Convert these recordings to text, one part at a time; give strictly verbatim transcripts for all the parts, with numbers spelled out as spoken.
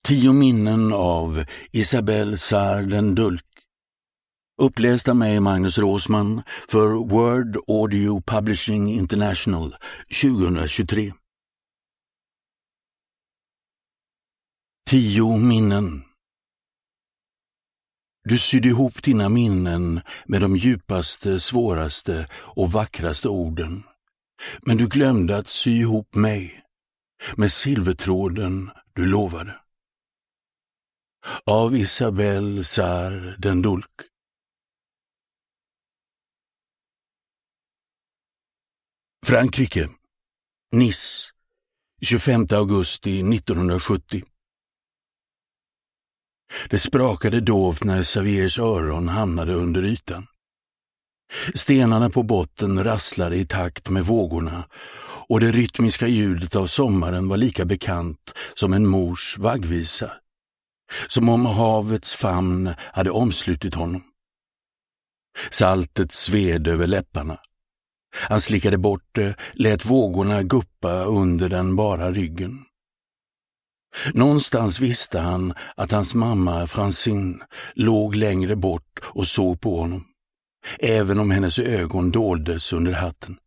Tio minnen av Isabelle Sarr den Dulk. Uppläst av mig, Magnus Råsman, för Word Audio Publishing International tjugohundratjugotre. Tio minnen. Du sydde ihop dina minnen med de djupaste, svåraste och vackraste orden. Men du glömde att sy ihop mig med silvertråden du lovade. Av Isabelle Sarr den Dulk. Frankrike. Nice. tjugofemte augusti nittonhundrasjuttio. Det sprakade dovt när Xaviers öron hamnade under ytan. Stenarna på botten rasslade i takt med vågorna och det rytmiska ljudet av sommaren var lika bekant som en mors vaggvisa. Som om havets famn hade omslutit honom. Saltet sved över läpparna. Han slickade bort det, lät vågorna guppa under den bara ryggen. Någonstans visste han att hans mamma Francine låg längre bort och såg på honom, även om hennes ögon doldes under hatten.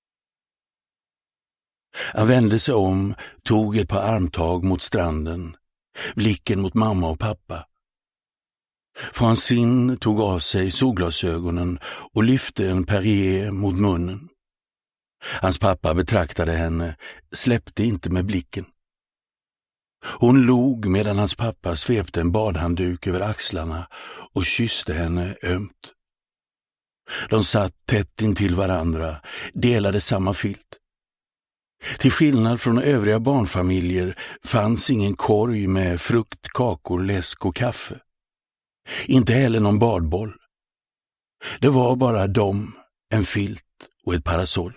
Han vände sig om, tog ett par armtag mot stranden, blicken mot mamma och pappa. Francine tog av sig solglasögonen och lyfte en Perrier mot munnen. Hans pappa betraktade henne, släppte inte med blicken. Hon log medan hans pappa svepte en badhandduk över axlarna och kysste henne ömt. De satt tätt intill varandra, delade samma filt. Till skillnad från övriga barnfamiljer fanns ingen korg med frukt, kakor, läsk och kaffe. Inte heller någon badboll. Det var bara de, en filt och ett parasoll.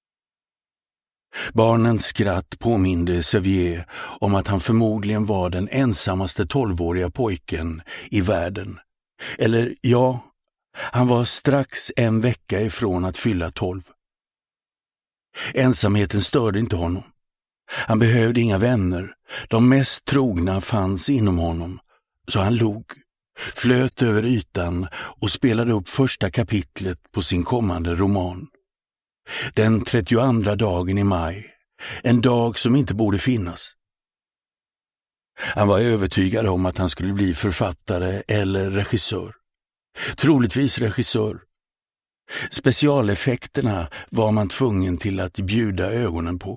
Barnens skratt påminde Xavier om att han förmodligen var den ensammaste tolvåriga pojken i världen. Eller ja, han var strax en vecka ifrån att fylla tolv. Ensamheten störde inte honom. Han behövde inga vänner. De mest trogna fanns inom honom. Så han log, flöt över ytan och spelade upp första kapitlet på sin kommande roman. Den trettioandra dagen i maj, en dag som inte borde finnas. Han var övertygad om att han skulle bli författare eller regissör. Troligtvis regissör. Specialeffekterna var man tvungen till att bjuda ögonen på.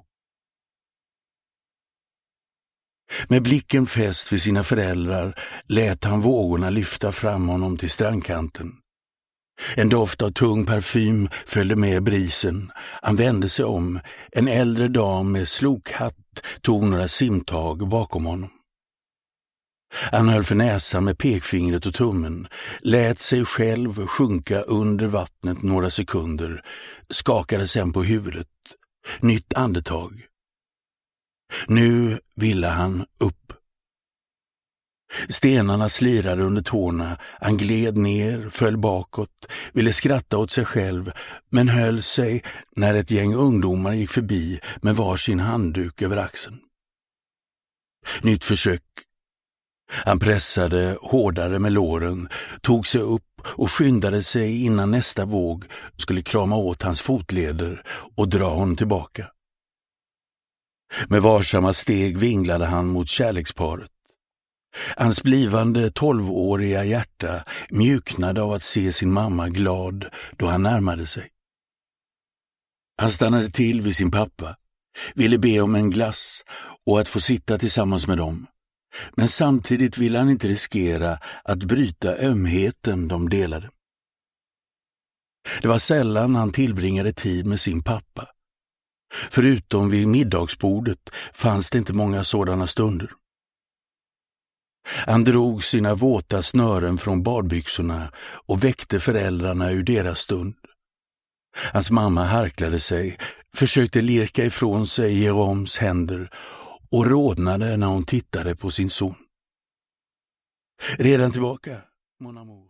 Med blicken fäst vid sina föräldrar lät han vågorna lyfta fram honom till strandkanten. En doft av tung parfym följde med brisen. Han vände sig om. En äldre dam med slokhatt tog några simtag bakom honom. Han höll för näsan med pekfingret och tummen, lät sig själv sjunka under vattnet några sekunder, skakade sen på huvudet. Nytt andetag. Nu ville han upp. Stenarna slirade under tårna, han gled ner, föll bakåt, ville skratta åt sig själv, men höll sig när ett gäng ungdomar gick förbi med varsin handduk över axeln. Nytt försök. Han pressade hårdare med låren, tog sig upp och skyndade sig innan nästa våg skulle krama åt hans fotleder och dra honom tillbaka. Med varsamma steg vinglade han mot kärleksparet. Hans blivande tolvåriga hjärta mjuknade av att se sin mamma glad då han närmade sig. Han stannade till vid sin pappa, ville be om en glass och att få sitta tillsammans med dem. Men samtidigt ville han inte riskera att bryta ömheten de delade. Det var sällan han tillbringade tid med sin pappa. Förutom vid middagsbordet fanns det inte många sådana stunder. Han drog sina våta snören från badbyxorna och väckte föräldrarna ur deras stund. Hans mamma harklade sig, försökte lirka ifrån sig Jeroms händer och rodnade när hon tittade på sin son. Redan tillbaka, mon amour.